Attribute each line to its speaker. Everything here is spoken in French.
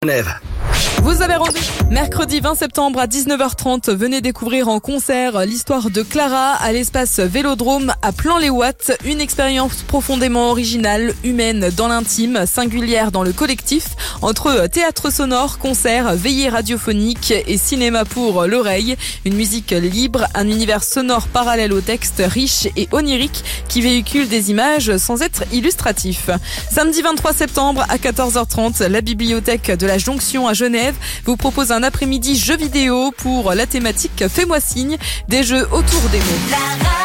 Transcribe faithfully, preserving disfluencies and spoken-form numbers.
Speaker 1: Genève.
Speaker 2: Vous avez rendez-vous mercredi vingt septembre à dix-neuf heures trente. Venez découvrir en concert l'histoire de Clara à l'espace Vélodrome à Plan-les-Ouates. Une expérience profondément originale, humaine dans l'intime, singulière dans le collectif. Entre théâtre sonore, concert, veillée radiophonique et cinéma pour l'oreille. Une musique libre, un univers sonore parallèle au texte, riche et onirique qui véhicule des images sans être illustratif. Samedi vingt-trois septembre à quatorze heures trente, la bibliothèque de la Jonction à Genève vous propose un après-midi jeu vidéo pour la thématique Fais-moi signe, des jeux autour des mots.